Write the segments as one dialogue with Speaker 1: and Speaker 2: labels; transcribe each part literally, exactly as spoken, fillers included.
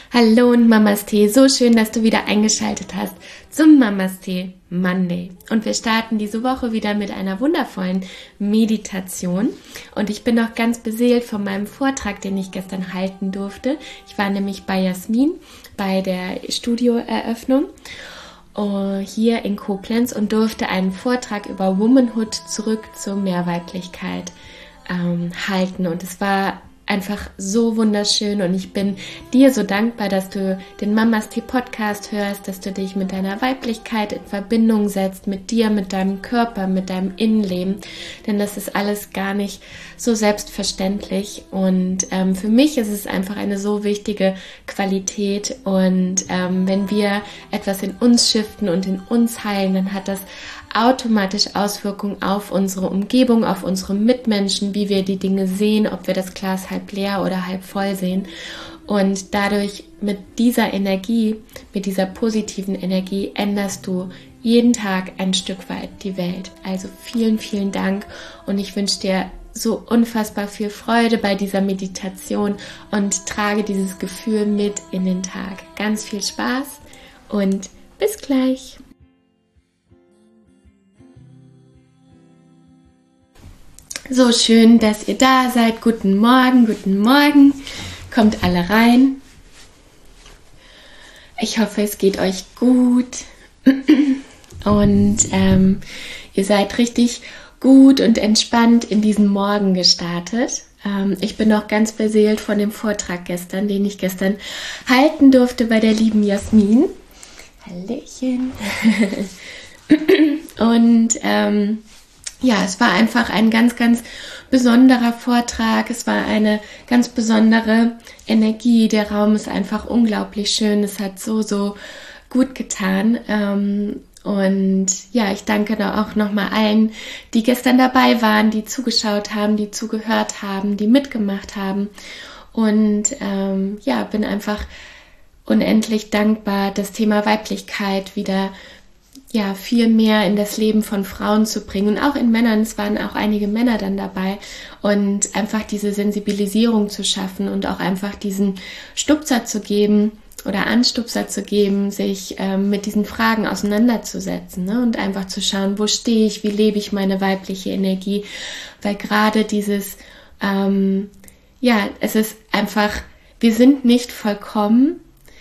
Speaker 1: Hallo und Mamas Tee, so schön, dass du wieder eingeschaltet hast zum Mamas Tee Monday. Und wir starten diese Woche wieder mit einer wundervollen Meditation. Und ich bin noch ganz beseelt von meinem Vortrag, den ich gestern halten durfte. Ich war nämlich bei Jasmin bei der Studioeröffnung hier in Koblenz und durfte einen Vortrag über Womanhood zurück zur Mehrweiblichkeit ähm, halten. Und es war einfach so wunderschön und ich bin dir so dankbar, dass du den Mamas Tee Podcast hörst, dass du dich mit deiner Weiblichkeit in Verbindung setzt, mit dir, mit deinem Körper, mit deinem Innenleben, denn das ist alles gar nicht so selbstverständlich und ähm, für mich ist es einfach eine so wichtige Qualität und ähm, wenn wir etwas in uns shiften und in uns heilen, dann hat das automatisch Auswirkungen auf unsere Umgebung, auf unsere Mitmenschen, wie wir die Dinge sehen, ob wir das Glas halb leer oder halb voll sehen. Und dadurch mit dieser Energie, mit dieser positiven Energie änderst du jeden Tag ein Stück weit die Welt. Also vielen, vielen Dank und ich wünsche dir so unfassbar viel Freude bei dieser Meditation und trage dieses Gefühl mit in den Tag. Ganz viel Spaß und bis gleich. So schön, dass ihr da seid. Guten Morgen, guten Morgen. Kommt alle rein. Ich hoffe, es geht euch gut. Und ähm, ihr seid richtig gut und entspannt in diesen Morgen gestartet. Ähm, ich bin noch ganz beseelt von dem Vortrag gestern, den ich gestern halten durfte bei der lieben Jasmin. Hallöchen. Und ähm, ja, es war einfach ein ganz, ganz besonderer Vortrag. Es war eine ganz besondere Energie. Der Raum ist einfach unglaublich schön. Es hat so, so gut getan. Und ja, ich danke da auch nochmal allen, die gestern dabei waren, die zugeschaut haben, die zugehört haben, die mitgemacht haben. Und ähm, ja, bin einfach unendlich dankbar, das Thema Weiblichkeit wieder ja, viel mehr in das Leben von Frauen zu bringen und auch in Männern, es waren auch einige Männer dann dabei und einfach diese Sensibilisierung zu schaffen und auch einfach diesen Stupser zu geben oder Anstupser zu geben, sich ähm, mit diesen Fragen auseinanderzusetzen, ne? Und einfach zu schauen, wo stehe ich, wie lebe ich meine weibliche Energie, weil gerade dieses, ähm, ja, es ist einfach, wir sind nicht vollkommen.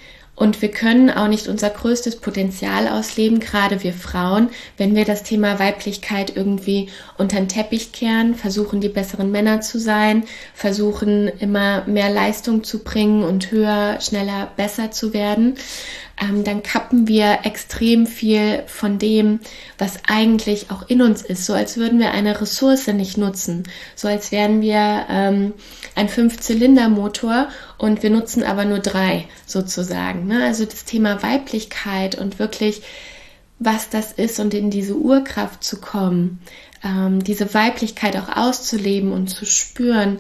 Speaker 1: Und wir können auch nicht unser größtes Potenzial ausleben, gerade wir Frauen, wenn wir das Thema Weiblichkeit irgendwie unter den Teppich kehren, versuchen die besseren Männer zu sein, versuchen immer mehr Leistung zu bringen und höher, schneller, besser zu werden. Ähm, dann kappen wir extrem viel von dem, was eigentlich auch in uns ist, so als würden wir eine Ressource nicht nutzen, so als wären wir ähm, ein Fünf-Zylinder-Motor und wir nutzen aber nur drei sozusagen. Ne? Also das Thema Weiblichkeit und wirklich, was das ist und in diese Urkraft zu kommen, ähm, diese Weiblichkeit auch auszuleben und zu spüren,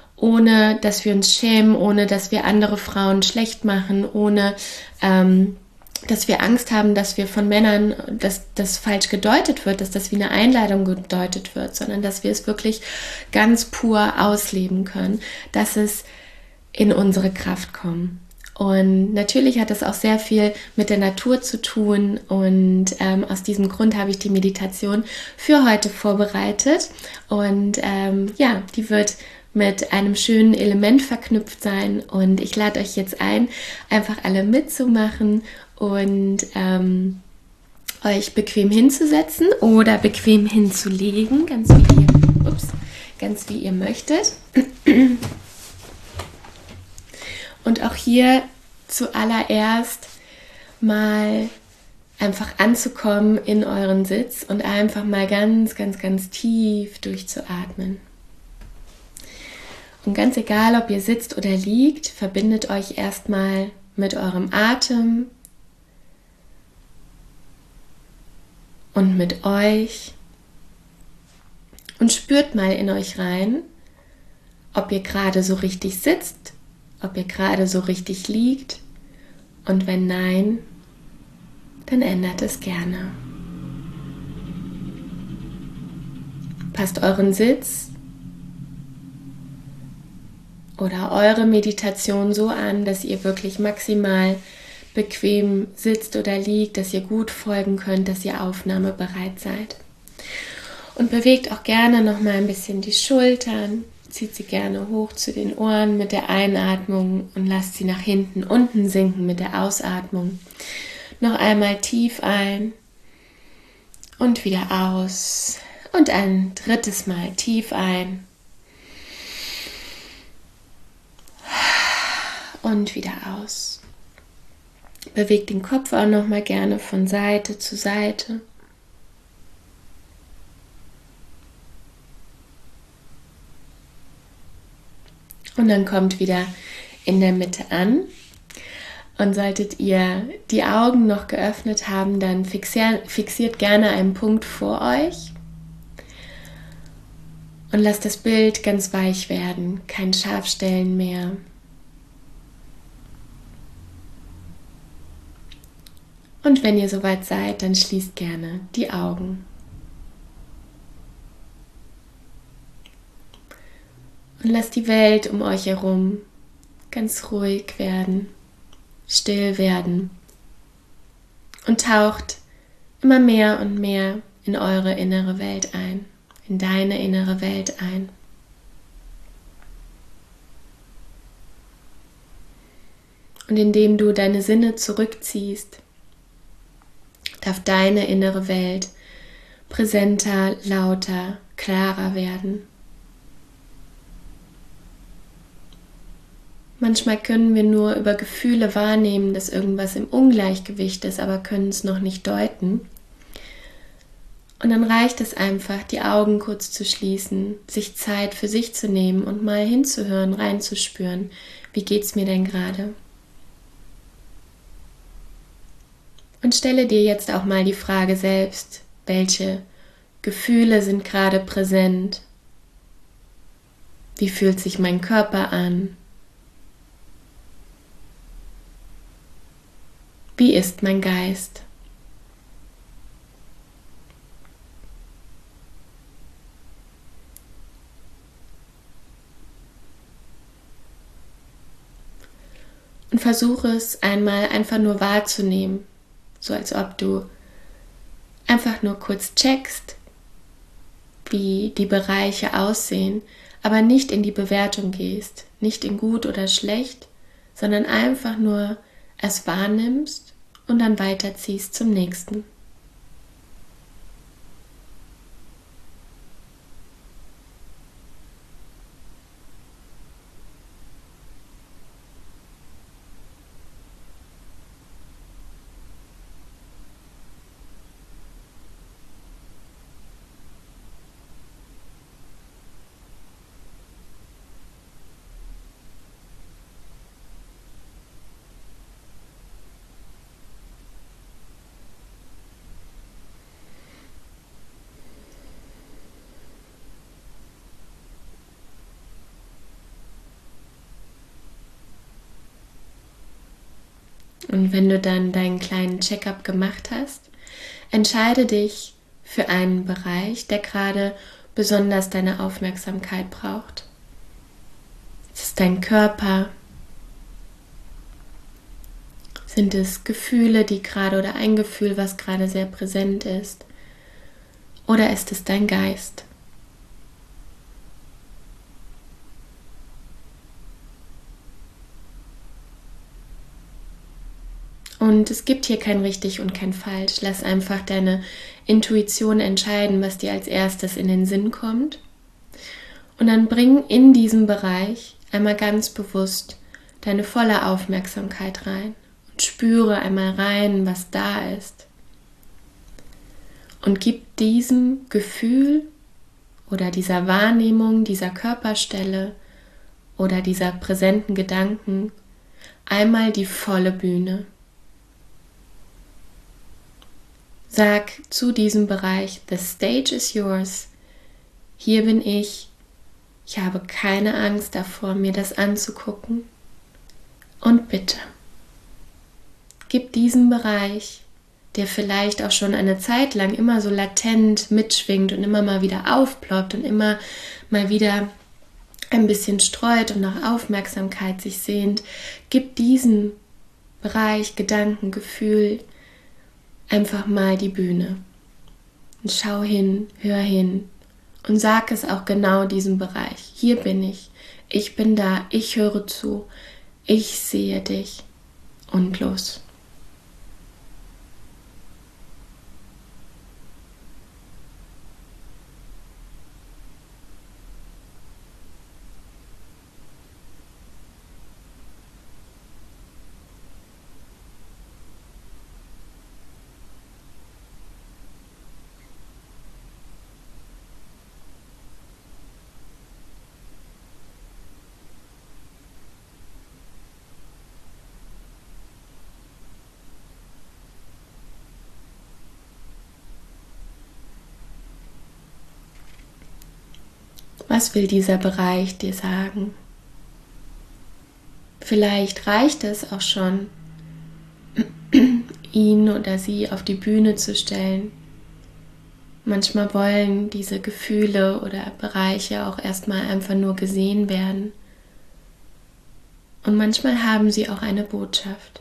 Speaker 1: ohne dass wir uns schämen, ohne dass wir andere Frauen schlecht machen, ohne ähm, dass wir Angst haben, dass wir von Männern, dass das falsch gedeutet wird, dass das wie eine Einladung gedeutet wird, sondern dass wir es wirklich ganz pur ausleben können, dass es in unsere Kraft kommt. Und natürlich hat es auch sehr viel mit der Natur zu tun und ähm, aus diesem Grund habe ich die Meditation für heute vorbereitet und ähm, ja, die wird mit einem schönen Element verknüpft sein und ich lade euch jetzt ein, einfach alle mitzumachen und ähm, euch bequem hinzusetzen oder bequem hinzulegen, ganz wie ihr, ups, ganz wie ihr möchtet. Und auch hier zuallererst mal einfach anzukommen in euren Sitz und einfach mal ganz, ganz, ganz tief durchzuatmen. Und ganz egal, ob ihr sitzt oder liegt, verbindet euch erstmal mit eurem Atem und mit euch und spürt mal in euch rein, ob ihr gerade so richtig sitzt, ob ihr gerade so richtig liegt und wenn nein, dann ändert es gerne. Passt euren Sitz oder eure Meditation so an, dass ihr wirklich maximal bequem sitzt oder liegt, dass ihr gut folgen könnt, dass ihr aufnahmebereit seid. Und bewegt auch gerne noch mal ein bisschen die Schultern, zieht sie gerne hoch zu den Ohren mit der Einatmung und lasst sie nach hinten unten sinken mit der Ausatmung. Noch einmal tief ein und wieder aus und ein drittes Mal tief ein und wieder aus. Bewegt den Kopf auch noch mal gerne von Seite zu Seite. Und dann kommt wieder in der Mitte an. Und solltet ihr die Augen noch geöffnet haben, dann fixier, fixiert gerne einen Punkt vor euch. Und lasst das Bild ganz weich werden, kein Scharfstellen mehr. Und wenn ihr soweit seid, dann schließt gerne die Augen. Und lasst die Welt um euch herum ganz ruhig werden, still werden und taucht immer mehr und mehr in eure innere Welt ein, in deine innere Welt ein. Und indem du deine Sinne zurückziehst, darf deine innere Welt präsenter, lauter, klarer werden. Manchmal können wir nur über Gefühle wahrnehmen, dass irgendwas im Ungleichgewicht ist, aber können es noch nicht deuten. Und dann reicht es einfach, die Augen kurz zu schließen, sich Zeit für sich zu nehmen und mal hinzuhören, reinzuspüren. Wie geht's mir denn gerade? Und stelle dir jetzt auch mal die Frage selbst, welche Gefühle sind gerade präsent? Wie fühlt sich mein Körper an? Wie ist mein Geist? Und versuche es einmal einfach nur wahrzunehmen, so als ob du einfach nur kurz checkst, wie die Bereiche aussehen, aber nicht in die Bewertung gehst, nicht in gut oder schlecht, sondern einfach nur es wahrnimmst und dann weiterziehst zum nächsten. Und wenn du dann deinen kleinen Check-up gemacht hast, entscheide dich für einen Bereich, der gerade besonders deine Aufmerksamkeit braucht. Es ist dein Körper. Sind es Gefühle, die gerade oder ein Gefühl, was gerade sehr präsent ist? Oder ist es dein Geist? Und es gibt hier kein richtig und kein falsch. Lass einfach deine Intuition entscheiden, was dir als erstes in den Sinn kommt. Und dann bring in diesem Bereich einmal ganz bewusst deine volle Aufmerksamkeit rein. Und spüre einmal rein, was da ist. Und gib diesem Gefühl oder dieser Wahrnehmung, dieser Körperstelle oder dieser präsenten Gedanken einmal die volle Bühne. Sag zu diesem Bereich, the stage is yours. Hier bin ich. Ich habe keine Angst davor, mir das anzugucken. Und bitte, gib diesem Bereich, der vielleicht auch schon eine Zeit lang immer so latent mitschwingt und immer mal wieder aufploppt und immer mal wieder ein bisschen streut und nach Aufmerksamkeit sich sehnt, gib diesem Bereich Gedanken, Gefühl einfach mal die Bühne. Und schau hin, hör hin und sag es auch genau diesem Bereich. Hier bin ich, ich bin da, ich höre zu, ich sehe dich und los. Was will dieser Bereich dir sagen? Vielleicht reicht es auch schon, ihn oder sie auf die Bühne zu stellen. Manchmal wollen diese Gefühle oder Bereiche auch erstmal einfach nur gesehen werden. Und manchmal haben sie auch eine Botschaft.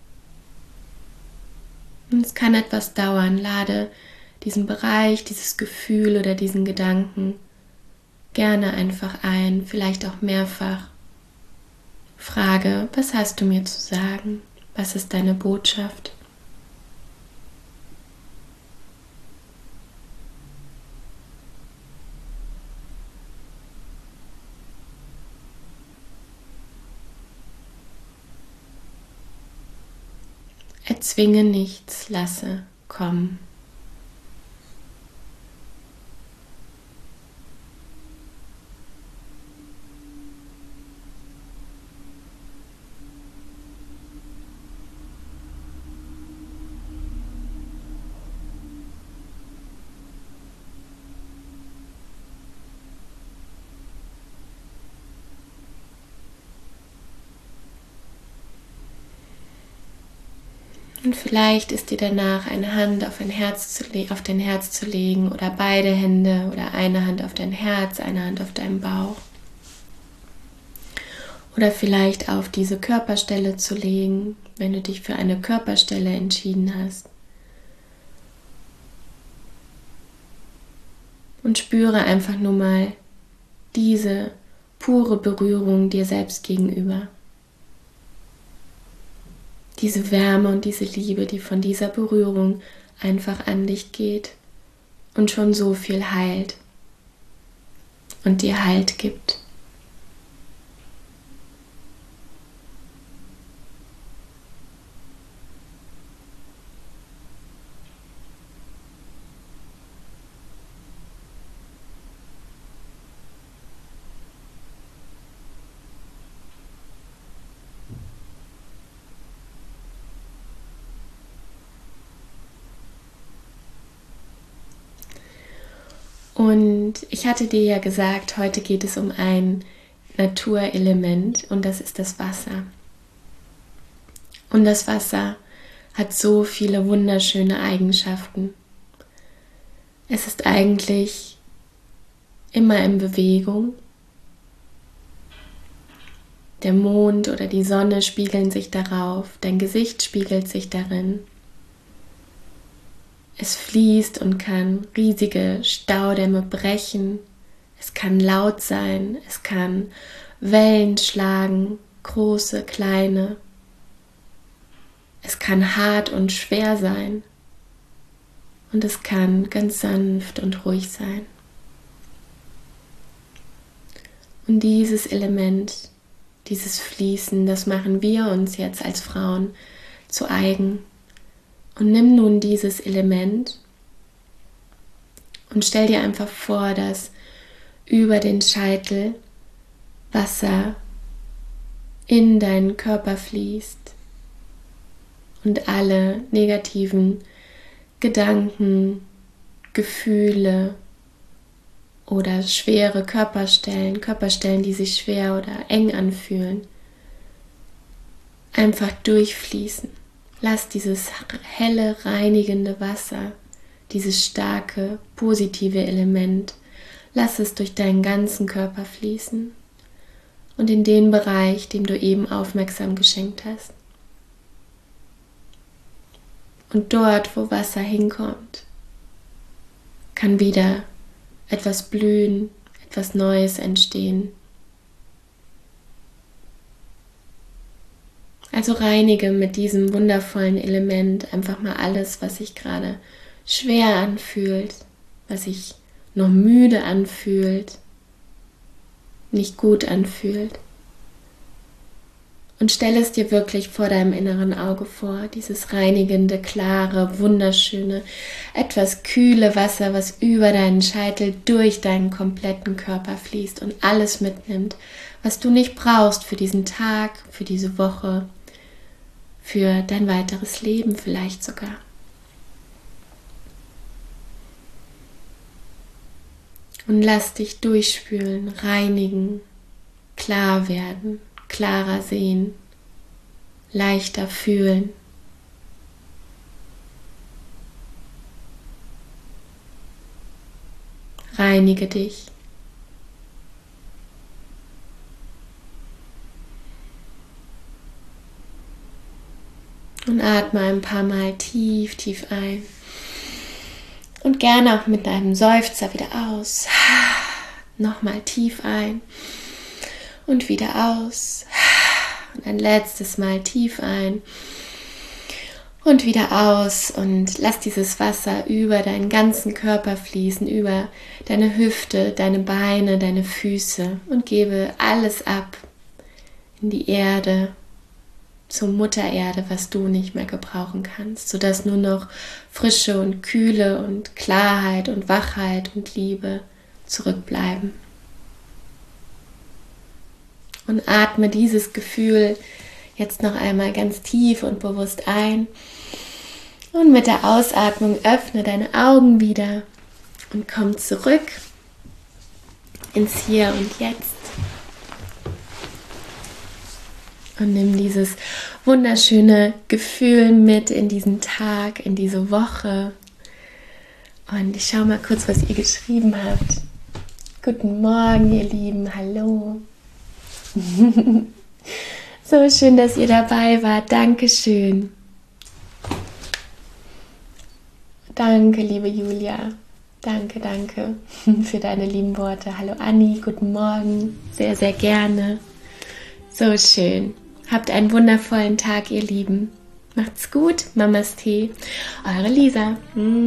Speaker 1: Und es kann etwas dauern. Lade diesen Bereich, dieses Gefühl oder diesen Gedanken gerne einfach ein, vielleicht auch mehrfach. Frage, was hast du mir zu sagen? Was ist deine Botschaft? Erzwinge nichts, lasse kommen. Und vielleicht ist dir danach eine Hand auf, ein Herz zu le- auf dein Herz zu legen oder beide Hände oder eine Hand auf dein Herz, eine Hand auf deinen Bauch. Oder vielleicht auf diese Körperstelle zu legen, wenn du dich für eine Körperstelle entschieden hast. Und spüre einfach nur mal diese pure Berührung dir selbst gegenüber. Diese Wärme und diese Liebe, die von dieser Berührung einfach an dich geht und schon so viel heilt und dir Halt gibt. Und ich hatte dir ja gesagt, heute geht es um ein Naturelement und das ist das Wasser. Und das Wasser hat so viele wunderschöne Eigenschaften. Es ist eigentlich immer in Bewegung. Der Mond oder die Sonne spiegeln sich darauf, dein Gesicht spiegelt sich darin. Es fließt und kann riesige Staudämme brechen. Es kann laut sein, es kann Wellen schlagen, große, kleine. Es kann hart und schwer sein. Und es kann ganz sanft und ruhig sein. Und dieses Element, dieses Fließen, das machen wir uns jetzt als Frauen zu eigen. Und nimm nun dieses Element und stell dir einfach vor, dass über den Scheitel Wasser in deinen Körper fließt und alle negativen Gedanken, Gefühle oder schwere Körperstellen, Körperstellen, die sich schwer oder eng anfühlen, einfach durchfließen. Lass dieses helle, reinigende Wasser, dieses starke, positive Element, lass es durch deinen ganzen Körper fließen. und in den Bereich, dem du eben aufmerksam geschenkt hast. Und dort, wo Wasser hinkommt, kann wieder etwas blühen, etwas Neues entstehen. Also reinige mit diesem wundervollen Element einfach mal alles, was sich gerade schwer anfühlt, was sich noch müde anfühlt, nicht gut anfühlt. Und stell es dir wirklich vor deinem inneren Auge vor, dieses reinigende, klare, wunderschöne, etwas kühle Wasser, was über deinen Scheitel durch deinen kompletten Körper fließt und alles mitnimmt, was du nicht brauchst für diesen Tag, für diese Woche, für dein weiteres Leben vielleicht sogar. Und lass dich durchspülen, reinigen, klar werden, klarer sehen, leichter fühlen. Reinige dich. Und atme ein paar Mal tief, tief ein. Und gerne auch mit einem Seufzer wieder aus. Nochmal tief ein und wieder aus. Und ein letztes Mal tief ein und wieder aus. Und lass dieses Wasser über deinen ganzen Körper fließen, über deine Hüfte, deine Beine, deine Füße. Und gebe alles ab in die Erde, zur Mutter Erde, was du nicht mehr gebrauchen kannst, sodass nur noch Frische und Kühle und Klarheit und Wachheit und Liebe zurückbleiben. Und atme dieses Gefühl jetzt noch einmal ganz tief und bewusst ein. Und mit der Ausatmung öffne deine Augen wieder und komm zurück ins Hier und Jetzt. Und nimm dieses wunderschöne Gefühl mit in diesen Tag, in diese Woche. Und ich schaue mal kurz, was ihr geschrieben habt. Guten Morgen, ihr Lieben. Hallo. So schön, dass ihr dabei wart. Dankeschön. Danke, liebe Julia. Danke, danke für deine lieben Worte. Hallo Anni, guten Morgen. Sehr, sehr gerne. So schön. Habt einen wundervollen Tag, ihr Lieben. Macht's gut. Mamas Tee. Eure Lisa.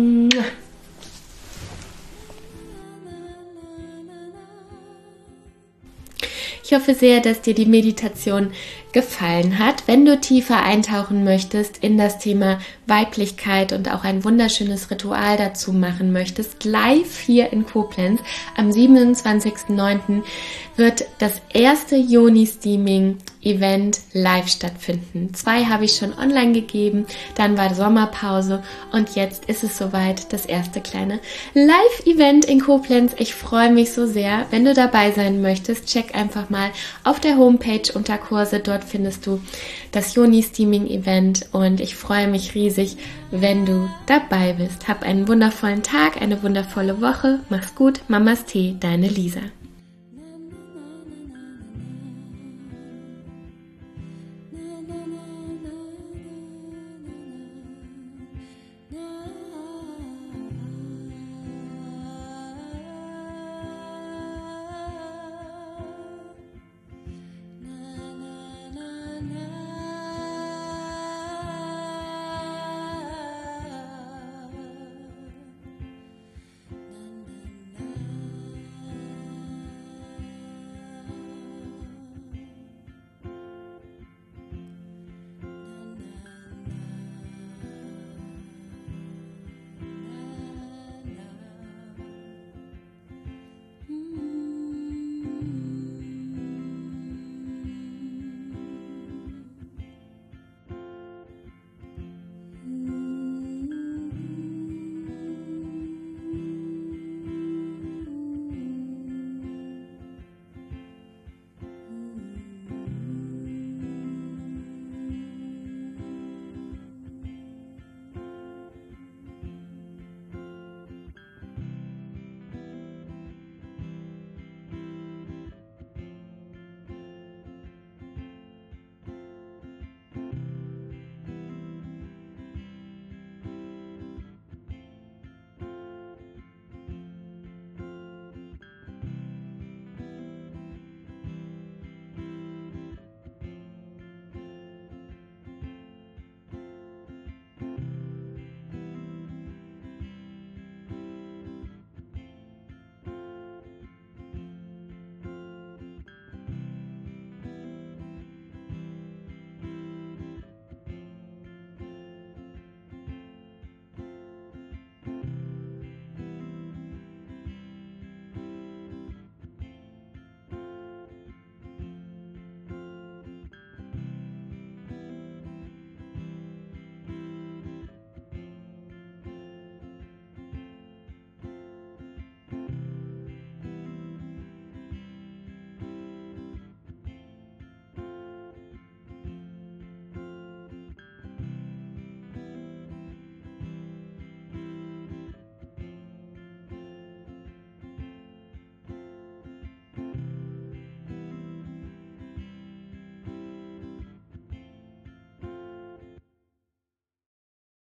Speaker 1: Ich hoffe sehr, dass dir die Meditation gefallen hat. Wenn du tiefer eintauchen möchtest in das Thema Weiblichkeit und auch ein wunderschönes Ritual dazu machen möchtest, live hier in Koblenz am siebenundzwanzigsten neunten wird das erste Yoni-Steaming-Event live stattfinden. Zwei habe ich schon online gegeben, dann war Sommerpause und jetzt ist es soweit, das erste kleine Live-Event in Koblenz. Ich freue mich so sehr. Wenn du dabei sein möchtest, check einfach mal auf der Homepage unter Kurse. Dort findest du das Yoni-Steaming-Event und ich freue mich riesig, wenn du dabei bist. Hab einen wundervollen Tag, eine wundervolle Woche. Mach's gut. Mamas Tee, deine Lisa.